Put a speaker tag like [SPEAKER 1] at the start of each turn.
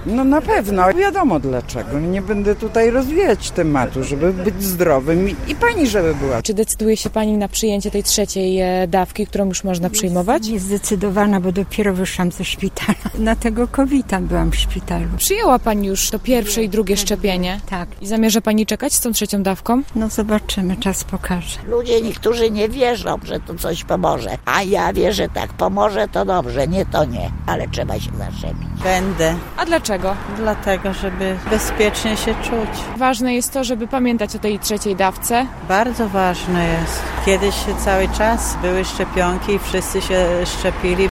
[SPEAKER 1] No na pewno, wiadomo dlaczego. Nie będę tutaj rozwijać tematu, żeby być zdrowym i pani, żeby była.
[SPEAKER 2] Czy decyduje się pani na przyjęcie tej trzeciej dawki, którą już można przyjmować?
[SPEAKER 3] Niezdecydowana, bo dopiero wyszłam ze szpitala. Na tego COVID-a byłam w szpitalu.
[SPEAKER 2] Przyjęła pani już to pierwsze i drugie szczepienie?
[SPEAKER 3] Tak.
[SPEAKER 2] I zamierza pani czekać z tą trzecią dawką?
[SPEAKER 3] No zobaczymy, czas pokaże.
[SPEAKER 4] Ludzie niektórzy nie wierzą, że to coś pomoże. A ja wierzę tak, pomoże to dobrze, nie to nie, ale trzeba się zaszczepić.
[SPEAKER 5] Będę,
[SPEAKER 2] A dlaczego?
[SPEAKER 5] dlatego żeby bezpiecznie się czuć.
[SPEAKER 2] Ważne jest to, żeby pamiętać o tej trzeciej dawce.
[SPEAKER 5] Bardzo ważne jest. Kiedyś cały czas były szczepionki, wszyscy się szczepili,